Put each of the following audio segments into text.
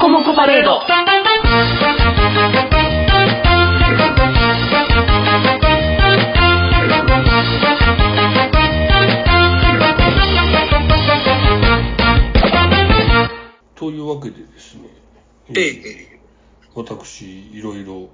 コモコパレード。 というわけでですね、私いろいろ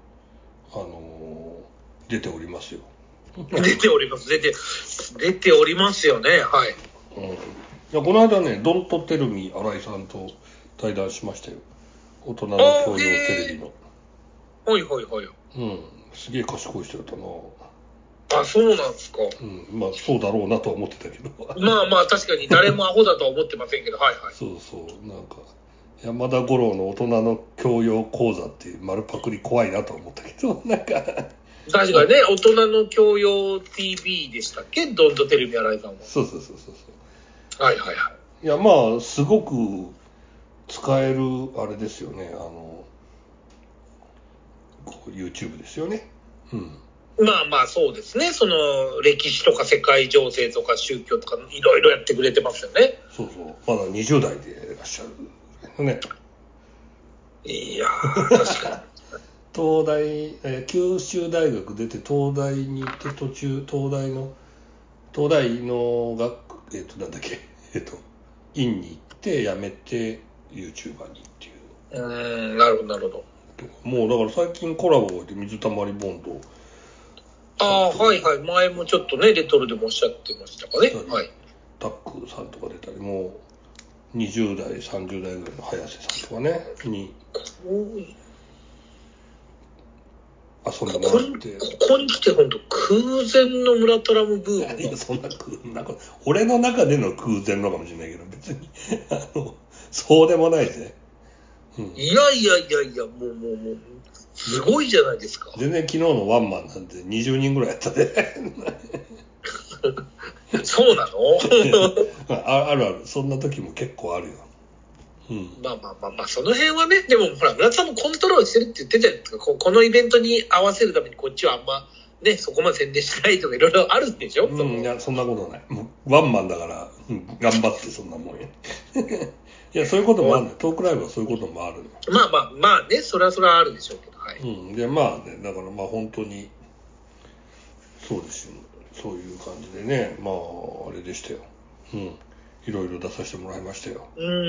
出ておりますよ。 出ておりますよね。はい。 いやこの間ね、ドントテルミ新井さんと対談しましたよ。大人の教養テレビの。 はいはいはい。 すげえ賢い人だったな。 あ、そうなんですか。 まあそうだろうなとは思ってたけど。 まあ確かに誰もアホだとは思ってませんけど、はいはい。 そうなんか山田五郎の大人の教養講座っていう丸パクリ怖いなと思ったけど、なんか確かにね、大人の教養 TV でしたっけ、ドントテレビ新井さんは。 そうはいはいはい。 いやまあすごく使えるあれですよね、YouTube ですよね。 まあそうですね。その歴史とか世界情勢とか宗教とかいろいろやってくれてますよね。 そうまだ20代でいらっしゃるね。 いやー確かに。 東大、九州大学出て東大に行って途中東大のなんだっけ院に行って辞めて YouTuber にっていう。 なるほど。 もうだから最近コラボで水溜りボンド。 はいはい。前もちょっとねレトロでもおっしゃってましたかね。はい。 タックさんとか出たり、もう20代30代ぐらいの早瀬さんとかねに遊んでもらって、 ここに来て本当空前の村トラムブームが。 いやそんな俺の中での空前のかもしれないけど、別にそうでもないぜ。 いやもうすごいじゃないですか。 全然昨日のワンマンなんて20人ぐらいやったで。 そうなのあるそんな時も結構あるよ。 まあその辺はね。でもほら村田さんもコントロールしてるって言ってたじゃないですか。このイベントに合わせるためにこっちはあんまねそこまで宣伝しないとかいろいろあるんでしょ。 いやそんなことない。もうワンマンだから、頑張ってそんなもんや。いやそういうこともあるね。トークライブはそういうこともあるの。 まあね、それはあるでしょうけど、はい。 でまあね、だからまあ本当にそうですよ。そういう感じでね、まああれでしたよ。いろいろ出させてもらいましたよ。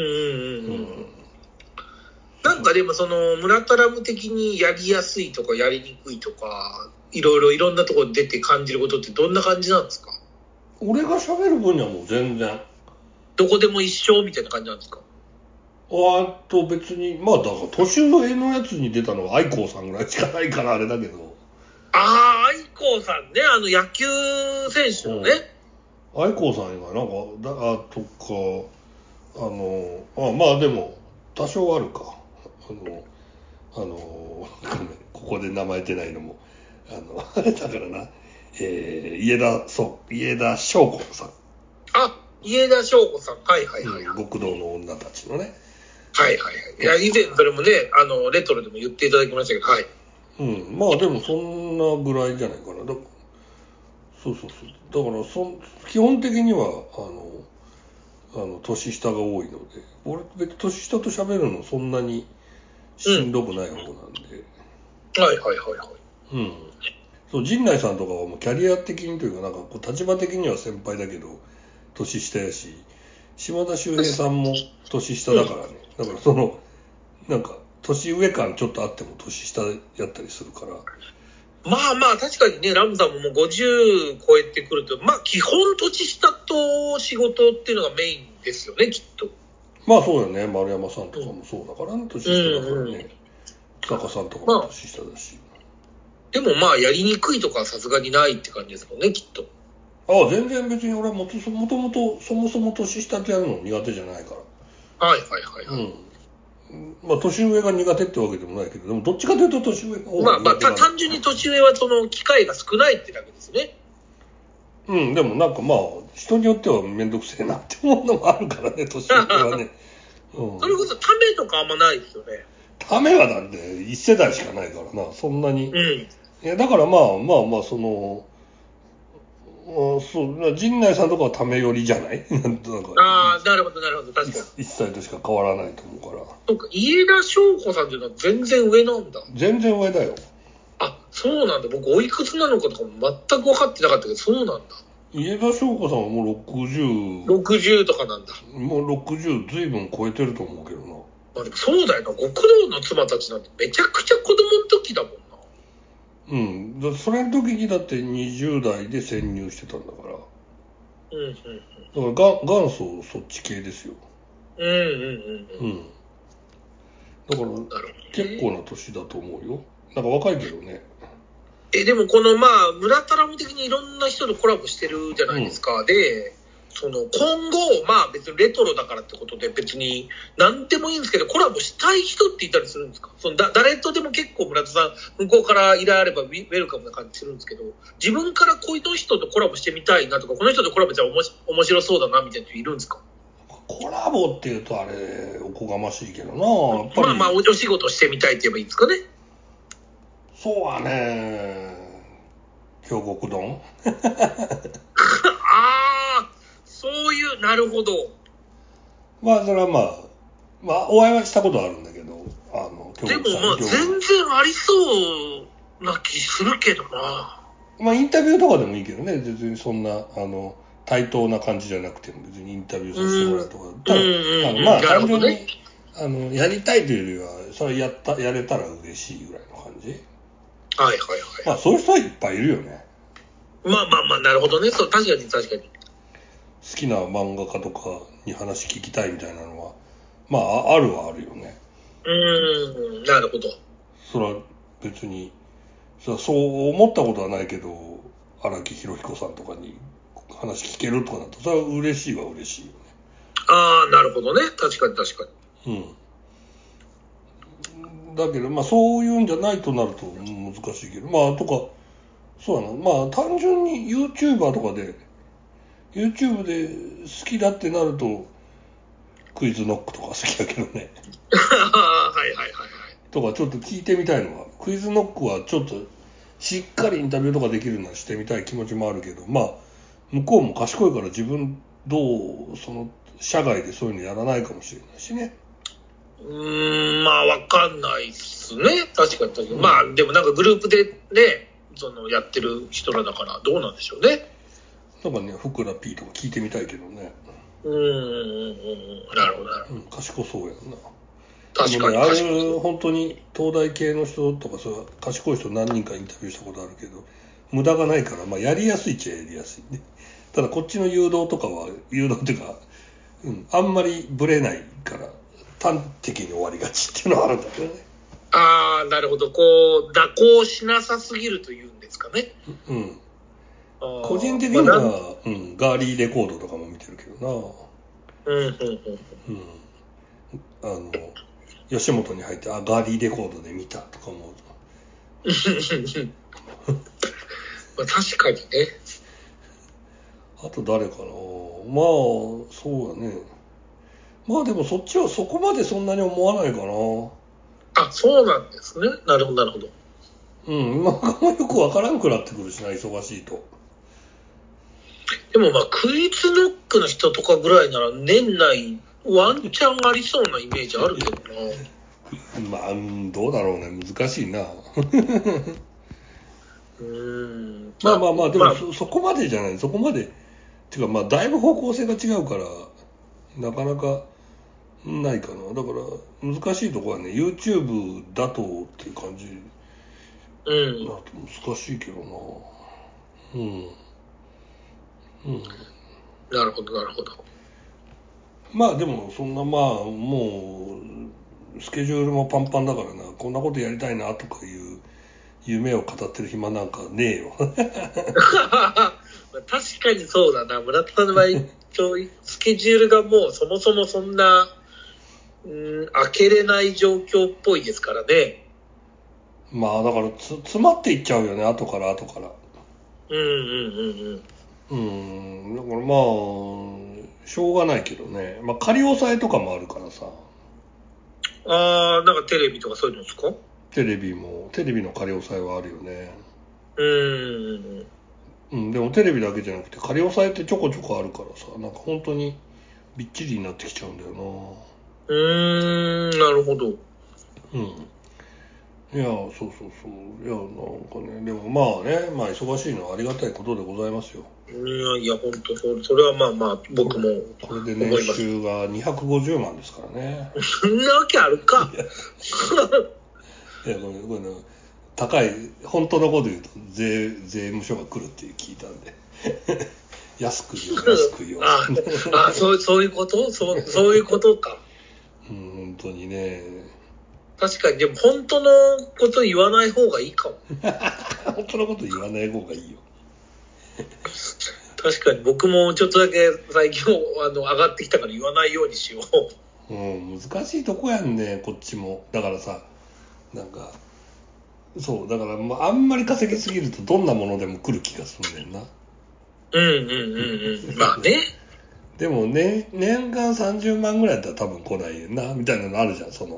なんかでもその村トラム的にやりやすいとかやりにくいとかいろんなところで出て感じることってどんな感じなんですか？ 俺が喋る分にはもう全然どこでも一緒みたいな感じなんですか？ 別にまあだから年上のやつに出たのは愛子さんぐらいしかないからあれだけど。 愛子さんね、野球選手のね。 愛子さんがなんかとかまあでも多少あるか。ごめんここで名前出ないのもあれだからな。家田翔子さん。 家田翔子さん。はい。 極道の女たちのね。 はい。いや、以前それもね、レトロでも言っていただきましたけど、はい。 まあでもそんなぐらいじゃないかな。そう。だから基本的には、年下が多いので、俺別に年下と喋るのそんなにしんどくない方なんで。 はい。 そう、陣内さんとかはもうキャリア的にというか、なんかこう立場的には先輩だけど、年下やし、島田秀平さんも年下だからね。だからなんか、年上感ちょっとあっても年下やったりするから。 まあ確かにね、ラムさんももう50超えてくると、まあ基本年下と仕事っていうのがメインですよね、きっと。 まあそうよね、丸山さんとかもそうだからね、年下だからね。坂さんとかも年下だし。 でもまあやりにくいとかはさすがにないって感じですもんね、きっと。 全然別に俺はもともとそもそも年下ってやるの苦手じゃないから。 はい。 まあ年上が苦手ってわけでもないけど、でもどっちかというと年上が多い。 まあ単純に年上はその機会が少ないってだけですね。 でもなんかまあ人によってはめんどくせえなって思うのもあるからね、年上はね。 それこそためとかあんまないですよね。 ためはだって一世代しかないからな、そんなに。いやだからまあそう、陣内さんとかはため寄りじゃないなんかああ、なるほど、なるほど、確かに。 1歳としか変わらないと思うから。 そうか、家田翔子さんっていうのは全然上なんだ。 全然上だよ。 あ、そうなんだ。僕、おいくつなのかとかも全く分かってなかったけど、そうなんだ。 家田翔子さんはもう60。 60とかなんだ。 もう60随分超えてると思うけどな。 まあでもそうだよな。極道の妻たちなんてめちゃくちゃ子供の時だもんな。 うん。それの時にだって20代で潜入してたんだから。 うんうんだから元祖そっち系ですよ。 うん。うんうんうん。 だから結構な年だと思うよ。なんか若いけどね。 でもこのまあ、村田ラム的にいろんな人とコラボしてるじゃないですか。で、その今後、まあ別にレトロだからってことで別に何でもいいんですけど、コラボしたい人っていたりするんですか？その誰とでも結構村田さん、向こうから依頼あればウェルカムな感じするんですけど、自分からこういう人とコラボしてみたいなとか、この人とコラボしたら面白そうだなみたいな人いるんですか？ コラボっていうとあれ、おこがましいけどな。やっぱり。 まあまあ、お仕事してみたいって言えばいいんですかね。 そうはね、京極丼ああ、そういう、なるほど。 まあ、それはまあ、お会いはしたことあるんだけど、 でも京極さん。 まあ、全然ありそうな気するけどな。 まあ、インタビューとかでもいいけどね、別にそんな、対等な感じじゃなくても、別にインタビューさせてもらうとか。ただ、まあ、単純に、やりたいというよりは、それやれたら嬉しいぐらいの感じ。 はいはいはい。 まあ、そういう人はいっぱいいるよね。 まあまあまあ、なるほどね。そう、確かに確かに。 好きな漫画家とかに話聞きたいみたいなのは、まあ、あるはあるよね。 なるほど。 それは別に、そう思ったことはないけど、荒木博彦さんとかに話聞けるとかだと、それは嬉しいは嬉しいよね。 ああ、なるほどね。確かに確かに。だけど、まあそういうんじゃないとなると難しいけど、まあとか、そうだな、まあ単純に YouTuber とかで、YouTube で好きだってなると、クイズノックとか好きだけどね。 はいはいはいはい。 とかちょっと聞いてみたいのは、クイズノックはちょっとしっかりインタビューとかできるのはしてみたい気持ちもあるけど、まあ向こうも賢いから自分その社外でそういうのやらないかもしれないしね。 まあわかんないっすね。確かに確かに。まあでもなんかグループでね、やってる人らだからどうなんでしょうね。 なんかね、ふくら P とか聞いてみたいけどね。 なるほどなるほど。 賢そうやんな。 確かに。 ああいう本当に東大系の人とか賢い人何人かインタビューしたことあるけど、無駄がないから、まあやりやすいっちゃやりやすいね。ただこっちの誘導とかは、誘導っていうか、あんまりブレないから、端的に終わりがちっていうのはあるんだけどね。 ああ、なるほど。こう、蛇行しなさすぎるというんですかね。 個人的には、ガーリーレコードとかも見てるけどな。吉本に入って、ガーリーレコードで見たとかも。 まあ確かにね。 あと誰かな。まあ、そうだね。まあでもそっちはそこまでそんなに思わないかな。 あ、そうなんですね。なるほど、なるほど。 なんかもよくわからんくなってくるしな、忙しいと。 でもまあ、クイズノックの人とかぐらいなら年内ワンチャンありそうなイメージあるけどな。 まあ、どうだろうね。難しいな。まあ、でもそこまでじゃない。そこまで。てかまあ、だいぶ方向性が違うから、なかなかないかな。だから難しいところはね、 YouTube だとっていう感じなと難しいけどな。 なるほどなるほど。 まあでもそんな、まあもうスケジュールもパンパンだからな、こんなことやりたいなとかいう夢を語ってる暇なんかねえよ。 確かにそうだな。村田さんの場合スケジュールがもうそもそもそんな開けれない状況っぽいですからね。 まあだから詰まっていっちゃうよね、後から後から。だからまあしょうがないけどね。まあ仮押さえとかもあるからさ。 なんかテレビとかそういうのですか？ テレビの仮押さえはあるよね。 うん、でもテレビだけじゃなくて仮押さえってちょこちょこあるからさ、なんか本当にびっちりになってきちゃうんだよな。 なるほど。 うん。いや、そうそうそう。いや、なんかね、でもまあね、まあ忙しいのはありがたいことでございますよ。 いや、本当それはまあまあ、僕もこれで年収が250万ですからね。 そんなわけあるか。 いや、これね、高い、本当のこと言うと税務署が来るって聞いたんで。安く言おう。 そういうことそういうことか。 うん、本当にね。 確かに、でも本当のこと言わない方がいいかも。 本当のこと言わない方がいいよ。 確かに僕もちょっとだけ最近上がってきたから言わないようにしよう。 うん、難しいとこやんね、こっちも。だからさ、なんか、そう、だから、あんまり稼ぎすぎるとどんなものでも来る気がするんだよな。 まあね。 でもね、年間30万ぐらいだったら多分来ないよな、みたいなのあるじゃん、その。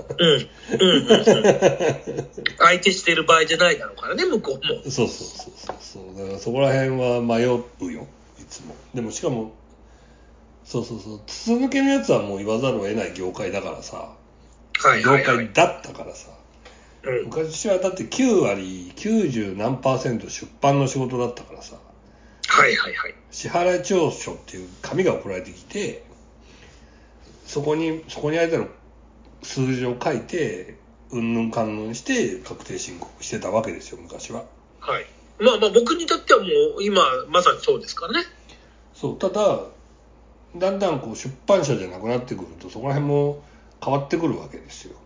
相手してる場合じゃないだろうからね、向こうも。 そう。だからそこら辺は迷うよ、いつも。でもしかも、そう。筒抜けのやつはもう言わざるを得ない業界だからさ。業界だったからさ。昔はだって9割、90何%出版の仕事だったからさ。支払い調書っていう紙が送られてきて、そこに空いてる数字を書いて、うんぬんかんぬんして確定申告してたわけですよ、昔は。 はい。まあ僕にとってはもう今まさにそうですからね。 そう、ただ、だんだんこう出版社じゃなくなってくると、そこら辺も変わってくるわけですよ。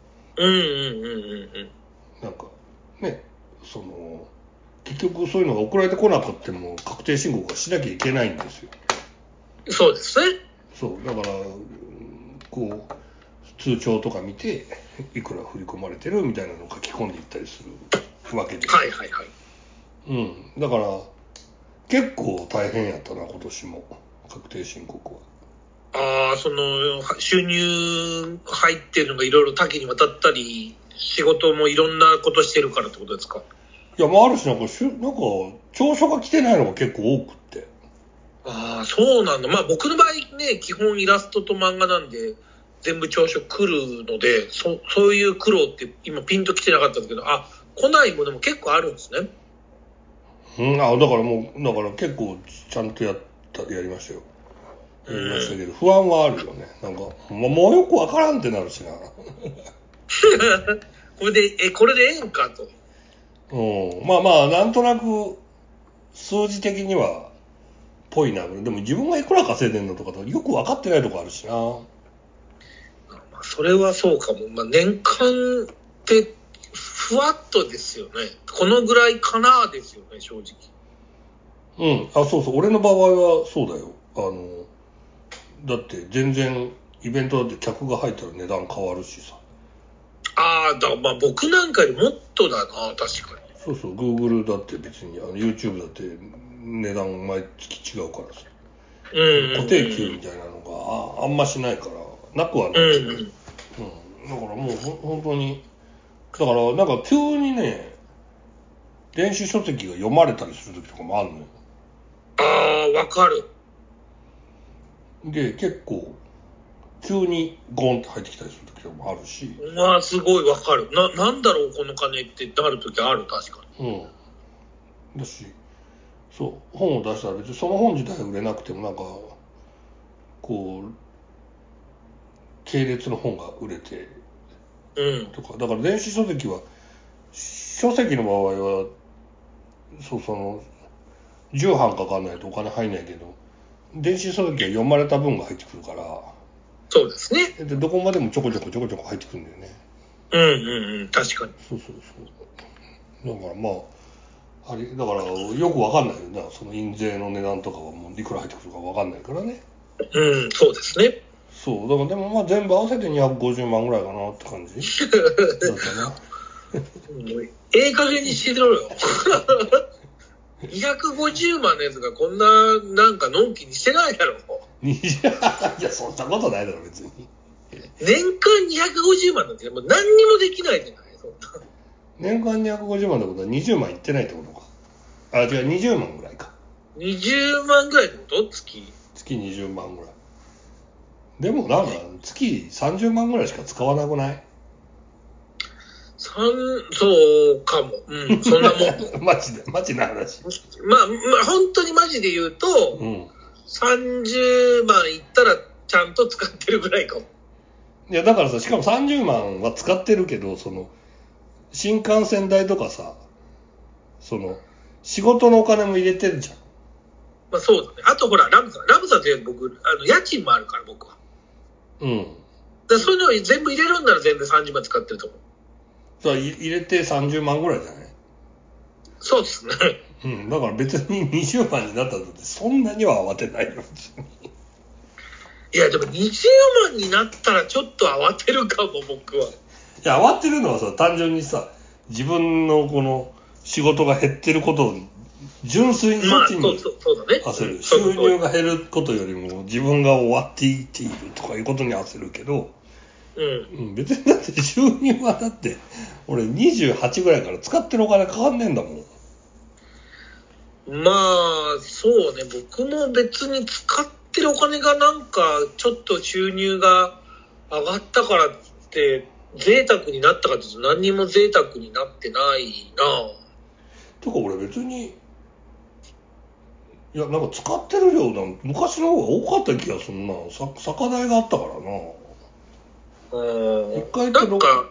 なんか、ね、結局そういうのが送られてこなくても確定申告はしなきゃいけないんですよ。 そうですね。 そう、だから、こう、通帳とか見て、いくら振り込まれてるみたいなのを書き込んでいったりするわけですよ。うん。だから、結構大変やったな、今年も。確定申告は。 収入入ってるのがいろいろ多岐にわたったり、仕事もいろんなことしてるからってことですか？ いや、あるし、なんか、調書が来てないのが結構多くって。 そうなんだ。僕の場合ね、基本イラストと漫画なんで、全部調書来るので、そういう苦労って今ピンと来てなかったんだけど、来ないものも結構あるんですね。 だから結構ちゃんとやりましたよ。やりましたけど、不安はあるよね。なんか、もうよくわからんってなるしな。 これでええんかと。 なんとなく、数字的には、ぽいな。でも自分がいくら稼いでんのとかよく分かってないとこあるしな。 それはそうかも。年間ってふわっとですよね。このぐらいかなですよね、正直。 そう。俺の場合はそうだよ。だって全然イベントだって客が入ったら値段変わるしさ。 僕なんかよりもっとだな、確かに。 そう。Google だって別に、YouTube だって値段毎月違うからさ。固定給みたいなのがあんましないから、なくはないけど。だからもう本当に、だからなんか急にね、電子書籍が読まれたりする時とかもあるのよ。 わかる。 で、結構、急にゴンって入ってきたりする時もあるし。 すごいわかる。なんだろう、この金ってなる時ある、確かに。だし、そう、本を出したら別にその本自体売れなくてもなんか、こう、系列の本が売れて、とか、だから電子書籍は、書籍の場合は、10版かかんないとお金入んないけど、電子書籍は読まれた分が入ってくるから、 そうですね。 で、どこまでもちょこちょこ入ってくるんだよね。 確かに。 そう。だからだからよくわかんないよな、その印税の値段とかはもういくら入ってくるかわかんないからね。 そうですね。 そう、だからでも全部合わせて250万ぐらいかなって感じだったな。 ええ加減にしてろよ。250万のやつがこんななんかのんきにしてないだろ。 いや、そんなことないだろ、別に。 年間250万なんてもう何にもできないじゃない、そんな。 年間250万ってことは20万いってないってことか。 あ、違う、20万ぐらいか。 20万ぐらいってこと月 20万ぐらい。でもなんか、月30万ぐらいしか使わなくない？ そうかも。うん、そんなもん。 マジな話。 まあ、本当にマジで言うと、30万いったらちゃんと使ってるぐらいかも。 いや、だからさ、しかも30万は使ってるけど、新幹線代とかさ、仕事のお金も入れてるじゃん。 まあそうだね。あとほら、ラムさんって僕、家賃もあるから僕は。 うん。 だそういうのを全部入れるんなら全然30万使ってると思う。 そう、入れて30万ぐらいじゃない？ そうですね。 うん。だから別に20万になったとってそんなには慌てないよ。 いや、でも20万になったらちょっと慌てるかも、僕は。 いや、慌てるのはさ、単純にさ、自分のこの仕事が減ってることを純粋にそっちに焦る。収入が減ることよりも自分が終わっていっているとかいうことに焦るけど、別にだって収入はだって俺28ぐらいから使ってるお金かかんねえんだもん。 まあそうね、僕も別に使ってるお金がなんかちょっと収入が上がったからって贅沢になったかというと何にも贅沢になってないな。 てか俺別に、いやなんか使ってる量なん昔の方が多かった気がするな。酒代があったからな。一回ってなんか、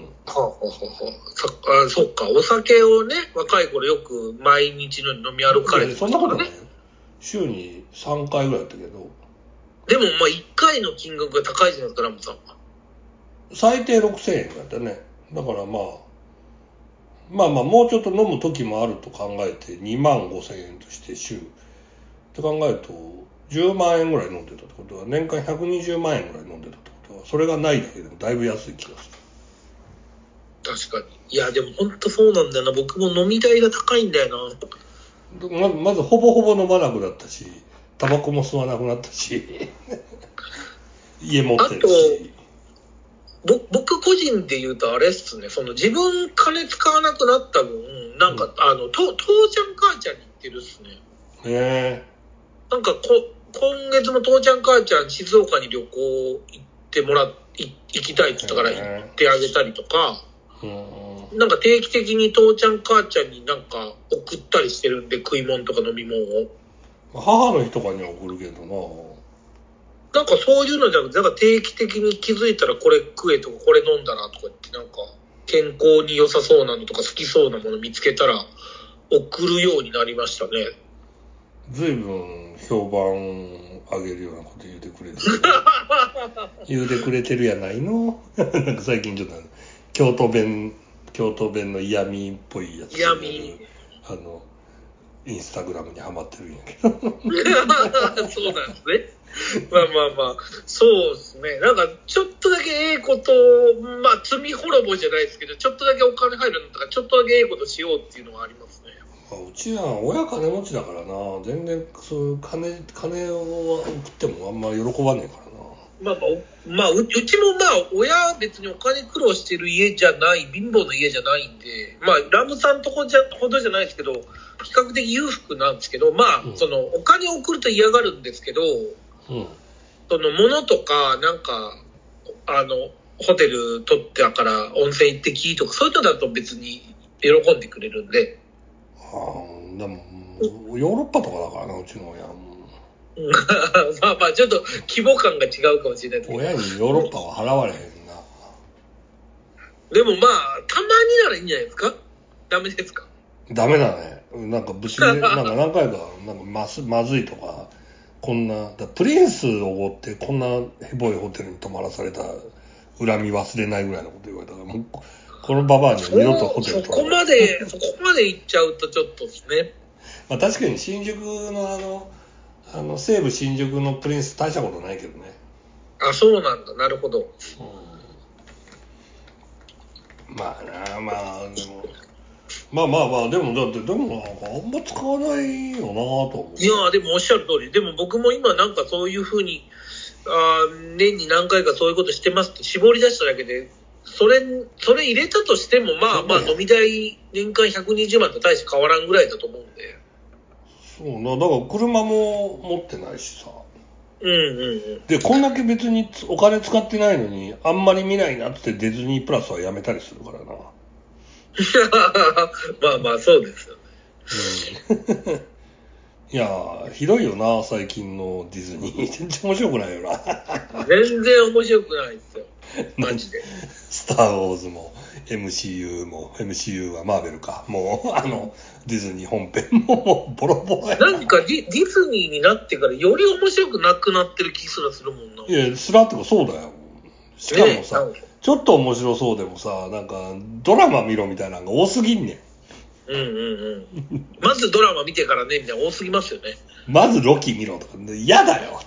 そっか、お酒をね、若い頃よく毎日の飲み歩かれてた、ね。そんなことないよ。週に3回ぐらいだったけど。 でもまあ1回の金額が高いじゃないですか、ラムさんは。 最低6000円だったね。だからまあもうちょっと飲む時もあると考えて2万5000円として週って考えると10万円ぐらい飲んでたってことは年間120万円ぐらい飲んでたってことはそれがないだけでもだいぶ安い気がする。 確かに。いやでも本当そうなんだよな。僕も飲み代が高いんだよな。まずほぼほぼ飲まなくなったしタバコも吸わなくなったし家持ってるし。 僕個人で言うとあれっすね、自分金使わなくなった分、なんか、父ちゃん母ちゃんに行ってるっすね。なんか今月も父ちゃん母ちゃん静岡に旅行行きたいって言ったから行ってあげたりとか、なんか定期的に父ちゃん母ちゃんになんか送ったりしてるんで、食い物とか飲み物を。 母の日とかには送るけどな。 なんかそういうのじゃなくて、なんか定期的に気づいたらこれ食えとかこれ飲んだなとか言って、なんか健康に良さそうなのとか好きそうなもの見つけたら送るようになりましたね。 随分評判上げるようなこと言うてくれてる言うてくれてるやないのなんか最近ちょっと京都弁の嫌味っぽいやつ嫌味インスタグラムにハマってるんやけどそうなんですね。まあそうですね。なんかちょっとだけええことまあ罪滅ぼじゃないですけど、ちょっとだけお金入るのとかちょっとだけええことしようっていうのはありますね。 うちは親金持ちだからな。全然そういう金を送ってもあんま喜ばねえからな。 うちも親は別にお金苦労してる家じゃない、貧乏の家じゃないんで、ラムさんとほどじゃないですけど、比較的裕福なんですけど、お金を送ると嫌がるんですけど、物とか、なんか、ホテル取ってだから温泉行ってきとか、そういうのだと別に喜んでくれるんで。 でも、ヨーロッパとかだからな、うちの親も。 ちょっと規模感が違うかもしれないですけど。 親にヨーロッパは払われへんな。 でもたまにならいいんじゃないですか？ダメですか？ ダメだね。なんか物理で、なんか何回か、なんかまずいとか、こんな、プリンスをおごってこんなヘボいホテルに泊まらされた恨み忘れないぐらいのこと言われたから、もう、このババアには二度とホテルそこまで行っちゃうとちょっとですね。 確かに新宿の西武新宿のプリンス大したことないけどね。 あ、そうなんだ。なるほど。 でもだってでもなんかあんま使わないよなと思う。 いやでもおっしゃる通り。でも僕も今そういう風に年に何回かそういうことしてますって絞り出しただけでそれ入れたとしても、まあ飲み代年間120万と大して変わらんぐらいだと思うんで。 そうな、だから車も持ってないしさ。 うんうんうん。 で、こんだけ別にお金使ってないのに、あんまり見ないなってディズニープラスはやめたりするからな。 まあまあそうですよね。 うん。いやー、ひどいよな、最近のディズニー。全然面白くないよな。 全然面白くないですよ。マジで。 スター・ウォーズも MCU はマーベルか。もう、ディズニー本編もボロボロやな。 なんかディズニーになってからより面白くなくなってる気すらするもんな。 いや、スラってかそうだよ。しかもさ、 ね、 ちょっと面白そうでもさ、なんか、ドラマ見ろみたいなのが多すぎんねん。 うんうんうん。まずドラマ見てからね、みたいな多すぎますよね。 まずロキ見ろとか、嫌だよって。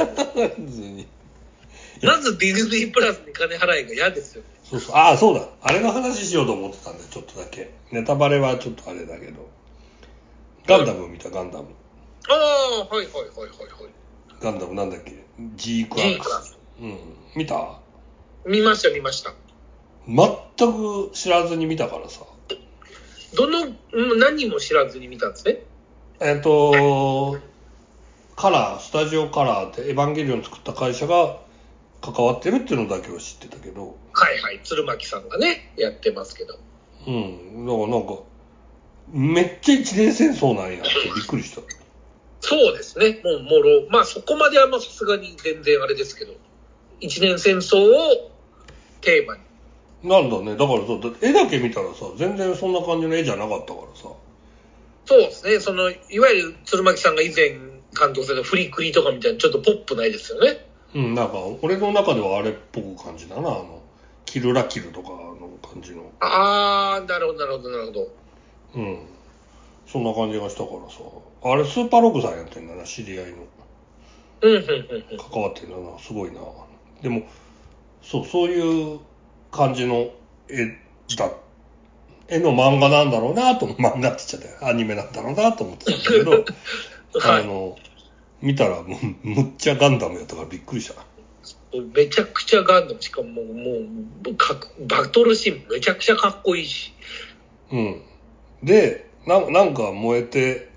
まずディズニープラスに金払いが嫌ですよね。 そうそう。ああ、そうだ。あれの話しようと思ってたんだよ、ちょっとだけ。ネタバレはちょっとあれだけど。ガンダム見た、ガンダム。 ああ、はいはいはいはいはい。 ガンダムなんだっけ？ジークアックス。うん。見た？ 見ました。 全く知らずに見たからさ。 何も知らずに見たんですね。 スタジオカラーってエヴァンゲリオン作った会社が関わってるっていうのだけは知ってたけど。 はいはい、鶴巻さんがね、やってますけど。 うん。だからなんか、めっちゃ一年戦争なんやってびっくりした。 そうですね。まあそこまではさすがに全然あれですけど、一年戦争をテーマに。 なんだね。だからさ、絵だけ見たらさ、全然そんな感じの絵じゃなかったからさ。 そうですね。いわゆる鶴巻さんが以前監督されたフリクリとかみたいなちょっとポップな絵ですよね。 うん、なんか、俺の中ではあれっぽく感じだな。キルラキルとかの感じの。 あー、なるほど。 うん。そんな感じがしたからさ。あれ、スーパーロックさんやってんだな、知り合いの。関わってんだな、すごいな。でも、そういう感じの絵の漫画なんだろうなと、漫画って言っちゃったよ。アニメなんだろうなと思ってたんだけど、 はい。 見たらむっちゃガンダムやったからびっくりした。 めちゃくちゃガンダム、しかもバトルシーンめちゃくちゃかっこいいし。 うん。で、なんか燃えて、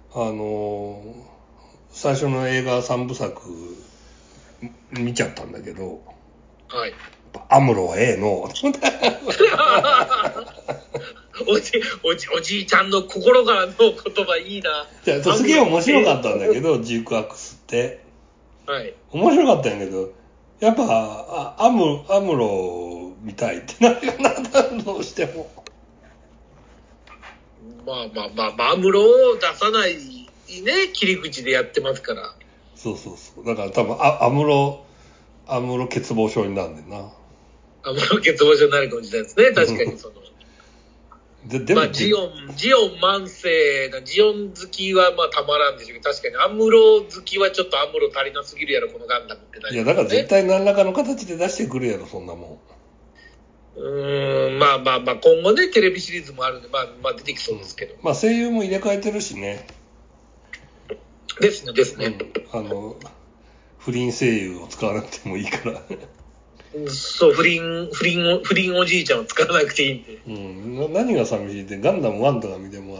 最初の映画3部作見ちゃったんだけど、 はい。 アムロはええの。 おじいちゃんの心からの言葉いいな。 じゃあすげえ面白かったんだけど、ジークアックスって。 はい。 面白かったんやけど、やっぱ、アムロ見たいってなるよな、どうしても。 まあ、アムロを出さないね、切り口でやってますから。 そう。だから多分、アムロ欠乏症になるんだよな。 アムロ欠乏症になるかもしれないですね、確かにでも、 まあ、ジオン万世な、ジオン好きはまあたまらんでしょうけど、確かにアムロ好きはちょっとアムロ足りなすぎるやろ、このガンダムってなりますね。 いや、だから絶対何らかの形で出してくるやろ、そんなもん。まあ、今後ね、テレビシリーズもあるんで、まあ出てきそうですけど。 まあ声優も入れ替えてるしね。 ですね。 不倫声優を使わなくてもいいから。 そう、不倫おじいちゃんを使わなくていいんで。 うん。何が寂しいって、ガンダム1とか見ても、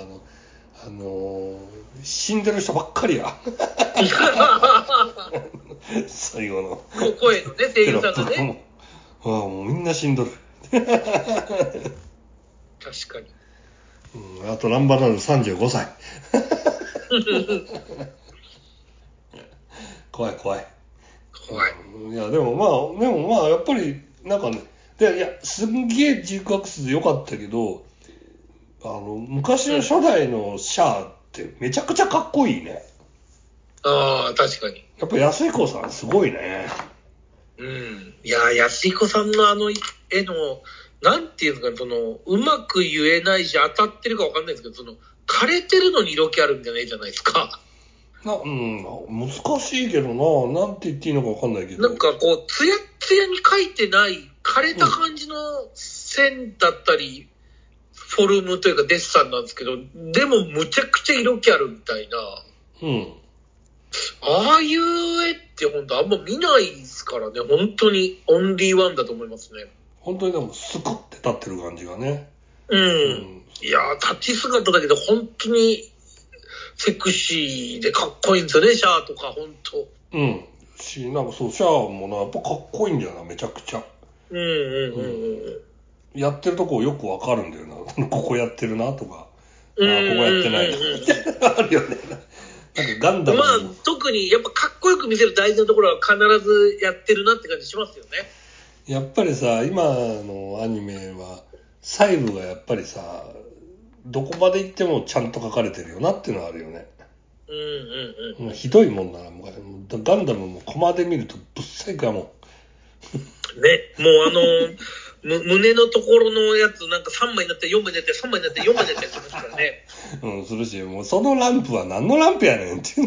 死んでる人ばっかりや。最後の。 声のね、声優さんがね。 もうみんな死んどる。 確かに。 あとナンバーランド35歳。怖い。いや、でもまあ、やっぱり、なんかね、すんげえジークアクスで良かったけど、昔の初代のシャアってめちゃくちゃかっこいいね。 ああ、確かに。 やっぱ安彦さんすごいね。 うん。いや、安彦さんの絵の、なんていうんですかね、うまく言えないし、当たってるかわかんないですけど、枯れてるのに色気あるみたいな絵じゃないですか。 難しいけどな、なんて言っていいのかわかんないけど。 なんかこう、ツヤツヤに描いてない、枯れた感じの線だったり、フォルムというかデッサンなんですけど、でもむちゃくちゃ色気あるみたいな。ああいう絵って本当あんま見ないですからね、本当にオンリーワンだと思いますね。 本当にでもスクって立ってる感じがね。 いやー、立ち姿だけど本当にセクシーでかっこいいんですよね、シャアとか、本当。 なんかそう、シャアもな、やっぱかっこいいんだよな、めちゃくちゃ。やってるとこよくわかるんだよな。ここやってるなとか。ここやってないな。みたいなのあるよね。なんかガンダム。 まあ、特にやっぱかっこよく見せる大事なところは必ずやってるなって感じしますよね。 やっぱりさ、今のアニメは、細部がやっぱりさ、どこまで行ってもちゃんと書かれてるよなっていうのはあるよね。ひどいもんだな、もうガンダムもコマで見るとぶっさいかも。 ね、もう胸のところのやつなんか3枚になって4枚になって3枚になって4枚になってやってますからね。 するし、もうそのランプは何のランプやねんっていう。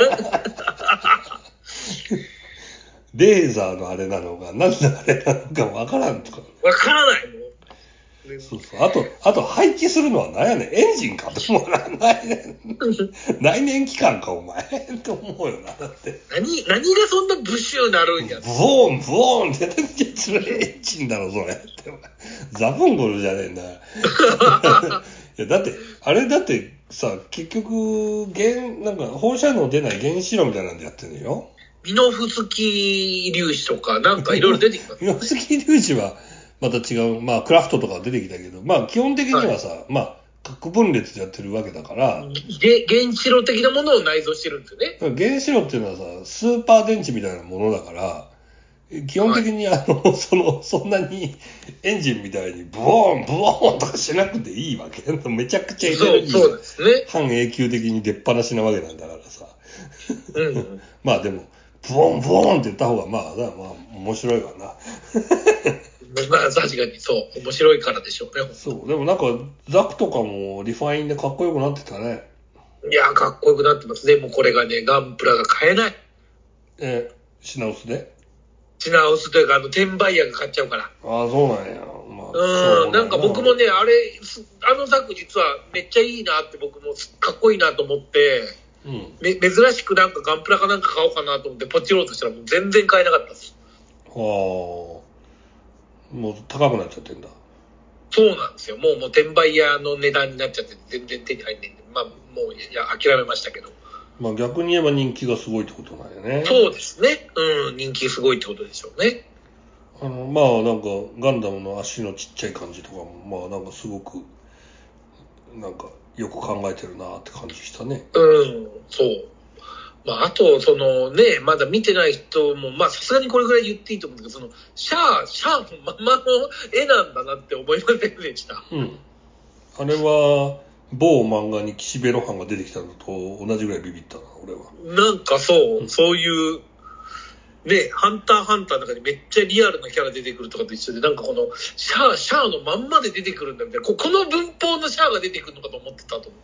レーザーのあれなのか、何のあれなのかわからんとか。 わからないもん。 そうそう。あと配置するのは何やねん。エンジンかと思うな。内燃機関か、お前。って思うよな。だって。 何がそんなブシューなるんや。 ブオーン、ブオーンって、それエンジンだろ、それ。ってザブンゴルじゃねえんだ。いや、だってさ、結局、なんか放射能出ない原子炉みたいなんでやってんのよ。 ミノフスキー粒子とかなんかいろいろ出てきます。 ミノフスキー粒子はまた違う、まあクラフトとか出てきたけど、まあ基本的にはさ、まあ核分裂でやってるわけだから。 原子炉的なものを内蔵してるんですよね。 原子炉っていうのはさ、スーパー電池みたいなものだから、基本的にそんなにエンジンみたいにブオーン、ブオーンとかしなくていいわけ。めちゃくちゃエネルギーが半永久的に出っ放しなわけなんだからさ。まあでも、ブオンブオンって言った方がまあ面白いわな。 まあ確かにそう、面白いからでしょうね。 そう、でもなんかザクとかもリファインでかっこよくなってたね。 いや、かっこよくなってますね。もうこれがね、ガンプラが買えない。 品薄で品薄というか、転売屋が買っちゃうから。 ああ、そうなんや。まあ、 なんか僕もね、あのザク実はめっちゃいいなって僕もかっこいいなと思って、珍しくなんかガンプラかなんか買おうかなと思ってポチろうとしたらもう全然買えなかったです。 もう高くなっちゃってんだ。 そうなんですよ。もう転売屋の値段になっちゃって全然手に入んないんで、まあもう諦めましたけど。 まあ逆に言えば人気がすごいってことなんよね。 そうですね。人気すごいってことでしょうね。 まあなんかガンダムの足のちっちゃい感じとかも、まあなんかすごく、なんかよく考えてるなって感じしたね。 そう。まああと、まだ見てない人も、まあさすがにこれぐらい言っていいと思うんですけど、シャアのままの絵なんだなって思いませんでした。 あれは、某漫画に岸辺露伴が出てきたのと同じぐらいビビったな、俺は。 なんかそういう、ね、ハンターハンターの中にめっちゃリアルなキャラ出てくるとかと一緒で、なんかこのシャアのまんまで出てくるんだみたいな、この文法のシャアが出てくるのかと思ってたと思って。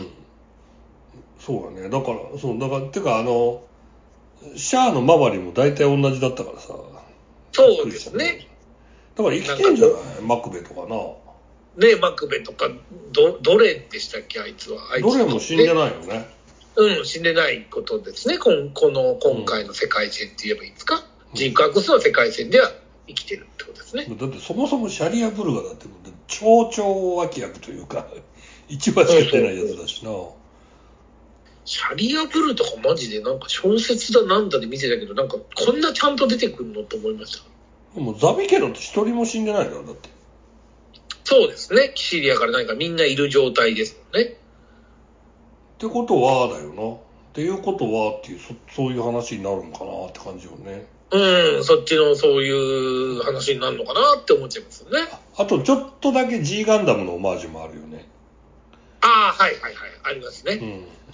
そうだね。だから、てかシャアの周りも大体同じだったからさ。 そうですね。 だから生きてんじゃないマクベとかな。 ね、マクベとか、どれでしたっけ、あいつは。 どれも死んでないよね。 死んでないことですね。今回の世界線って言えばいいですか。ジークアクスの世界線では生きてるってことですね。 だってそもそもシャリア・ブルガだって超脇役というか、一話しか出ないやつだしな。 シャリア・ブルとかマジでなんか小説だなんだで見てたけど、なんかこんなちゃんと出てくるのと思いました。 でもザビ家だって一人も死んでないだろ、だって。 そうですね。キシリアから何かみんないる状態ですもんね。 ってことはだよな。っていうことはっていう、そういう話になるのかなって感じよね。 そっちのそういう話になるのかなって思っちゃいますよね。 あとちょっとだけ G ガンダムのオマージュもあるよね。 はい、ありますね。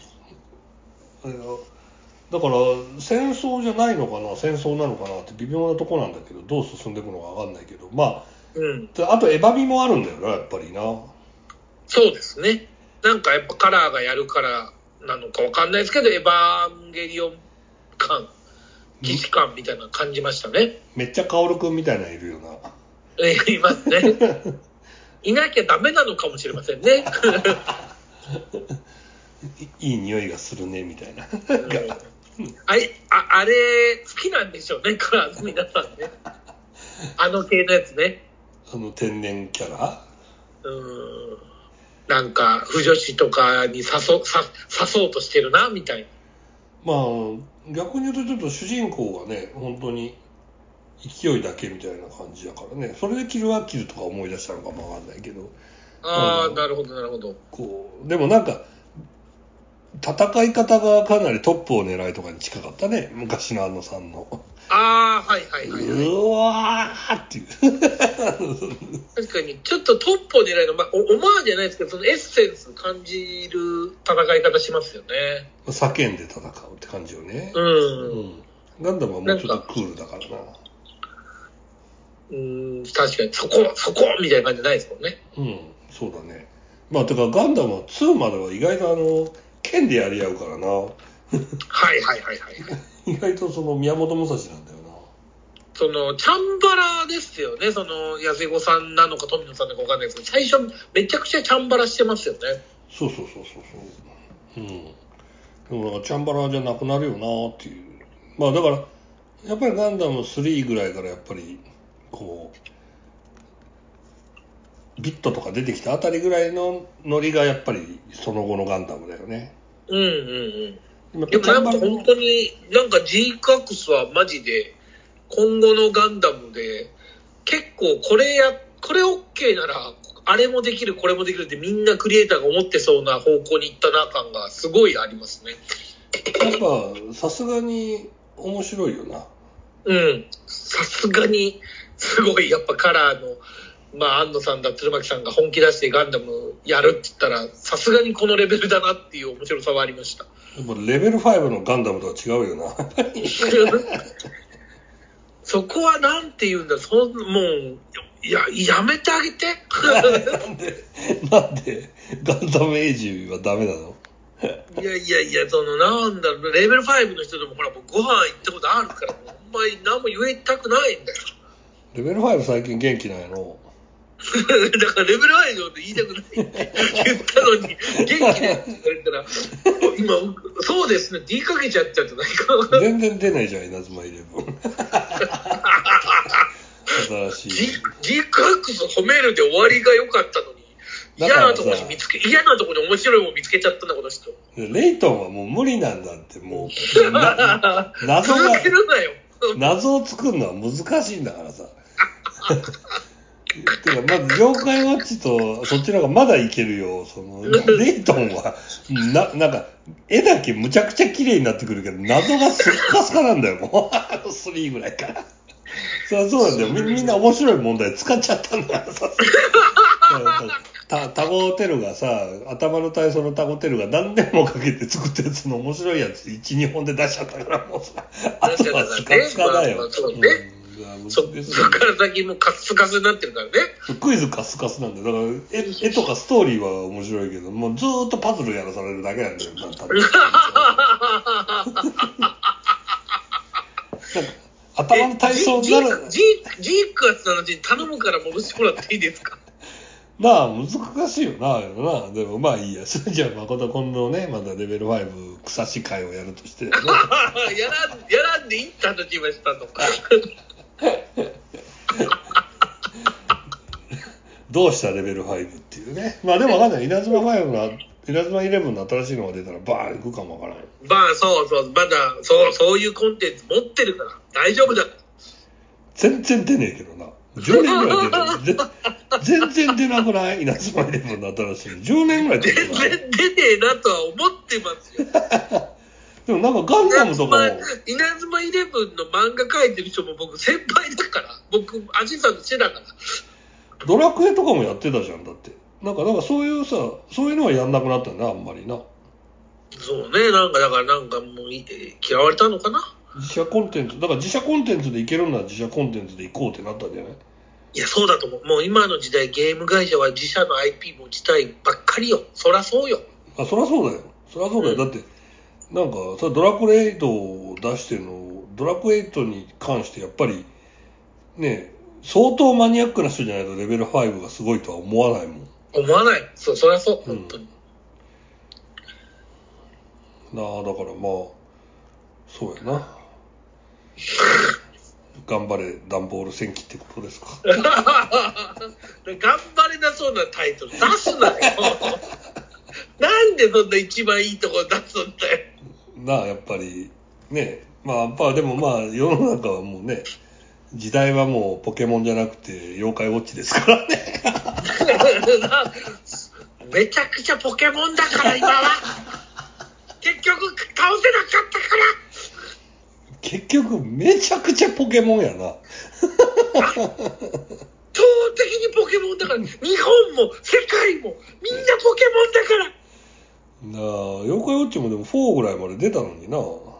だから戦争じゃないのかな、戦争なのかなって微妙なとこなんだけど、どう進んでいくのかわかんないけど、まあ、あとエヴァミもあるんだよな、やっぱりな。 そうですね。なんかやっぱカラーがやるからなのかわかんないですけど、エヴァンゲリオン感、既視感みたいなの感じましたね。 めっちゃカオルくんみたいなのいるよな。 いますね。いなきゃダメなのかもしれませんね。 いい匂いがするねみたいな。 あれ好きなんでしょうね、カラーの皆さんね。 あの系のやつね。 天然キャラ。 なんか、不女子とかに誘そうとしてるな、みたいな。 まあ、逆に言うとちょっと主人公がね、本当に勢いだけみたいな感じだからね、それでキルアキルとか思い出したのかもわかんないけど。 ああ、なるほど、なるほど。 でもなんか、戦い方がかなりトップを狙いとかに近かったね、昔のさんの。 ああ、はいはいはい、はい。 うわーっていう。 確かに、ちょっとトップを狙いの、まあ、オマージュじゃないですけど、そのエッセンス感じる戦い方しますよね。 叫んで戦うって感じよね。ガンダムはもうちょっとクールだからな。 確かに、そこみたいな感じじゃないですもんね。 そうだね。まあ、てかガンダムは2までは意外と剣でやり合うからな。 はいはいはいはい。 意外と宮本武蔵なんだよな。 チャンバラですよね。安子さんなのか富野さんなのか分かんないですけど、最初めちゃくちゃチャンバラしてますよね。 そう。でもチャンバラじゃなくなるよなっていう。まあだから、やっぱりガンダム3ぐらいからやっぱり、ビットとか出てきたあたりぐらいのノリがやっぱりその後のガンダムだよね。 でもなんか本当に、なんか GX はマジで、今後のガンダムで、結構これ OK なら、あれもできる、これもできるってみんなクリエイターが思ってそうな方向に行ったな感がすごいありますね。 やっぱ、さすがに面白いよな。 さすがに、すごい、やっぱカラーの、安野さんだ、鶴巻さんが本気出してガンダムやるって言ったら、さすがにこのレベルだなっていう面白さはありました。 でもレベル5のガンダムとは違うよな。 そこはなんて言うんだ、もう、やめてあげて。 なんでガンダムエイジはダメなの？ いや、なんだろう、レベル5の人でもほら、僕ご飯行ったことあるから、もうほんまに何も言いたくないんだよ。 レベル5最近元気なんやろ？ だからレベル5のこと言いたくないって言ったのに、元気でって言われたら、今、そうですねって言いかけちゃったじゃないか。 全然出ないじゃん、稲妻イレブン。新しい。 GX 褒めるで終わりが良かったのに、嫌なとこに面白いもの見つけちゃったんだ、この人。 レイトンはもう無理なんだって、もう。 続けるなよ。 謎を作るのは難しいんだからさ。てか、まず、妖怪ウォッチと、そっちの方がまだいけるよ。レイトンは、なんか、絵だけむちゃくちゃ綺麗になってくるけど、謎がスッカスカなんだよ、もう。3ぐらいから。そりゃそうなんだよ。みんな面白い問題使っちゃったんだからさ。タゴテルがさ、頭の体操のタゴテルが何年もかけて作ったやつの面白いやつ1、2本で出しちゃったからもうさ、あとはスカスカだよ。 そっから先もカスカスになってるからね。 クイズカスカスなんだよ。だから絵とかストーリーは面白いけど、もうずーっとパズルやらされるだけなんだよ。頭の体操になる。 ジークアスの話に頼むから戻してもらっていいですか？ まあ難しいよな。でもまあいいや。それじゃあ誠今度ね、まだレベル5草し会をやるとして、ね、 やらんでいいって話今したの。 どうしたレベル5っていうね。まあでもわかんない。稲妻11の新しいのが出たらバーン行くかもわからない。 そうまだそういうコンテンツ持ってるから大丈夫だ。 全然出ねえけどな。10年ぐらい出ない。全然出なくない？稲妻11の新しいの。10年ぐらい出てない。 全然出ねえなとは思ってますよ。 でもなんかガンダムとかも。 稲妻11の漫画描いてる人も僕先輩だから。僕、アジさんの背だから。 ドラクエとかもやってたじゃん、だって。なんかそういうのはやんなくなったんだ、あんまりな。 そうね、だからもう嫌われたのかな。 自社コンテンツでいけるなら自社コンテンツでいこうってなったんじゃない？ いや、そうだと思う。もう今の時代ゲーム会社は自社の IP 持ちたいばっかりよ。そらそうよ。 そらそうだよ。だって、なんかさ、ドラクエ8を出してるの、ドラクエ8に関してやっぱり、ね、相当マニアックな人じゃないとレベル5がすごいとは思わないもん。 思わない。そりゃそう、本当に。 だからまあ、そうやな。 頑張れ段ボール戦記ってことですか。 頑張れなそうなタイトル出すなよ。なんでそんな一番いいところ出すんだよ。 なあ、やっぱりね、まあでもまあ世の中はもうね、時代はもうポケモンじゃなくて妖怪ウォッチですからね。 めちゃくちゃポケモンだから今は。結局倒せなかったから。 結局めちゃくちゃポケモンやな。 圧倒的にポケモンだから。日本も世界もみんなポケモンだから。 なあ、妖怪ウォッチもでも4ぐらいまで出たのにな。 も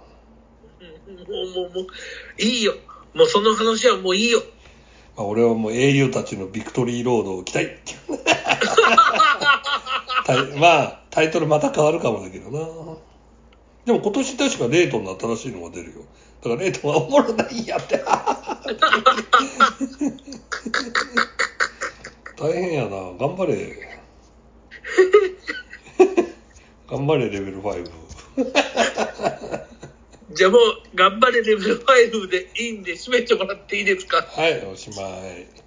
ういいよ。もうその話はもういいよ。 まあ、俺はもう英雄たちのビクトリーロードを期待。まあタイトルまた変わるかもだけどな。でも今年確かレイトンの新しいのが出るよ。だからレイトンはおもろないやって。大変やな。頑張れ。頑張れレベル5。 じゃあもう頑張れレベル5でいいんで締めてもらっていいですか。 はい、おしまい。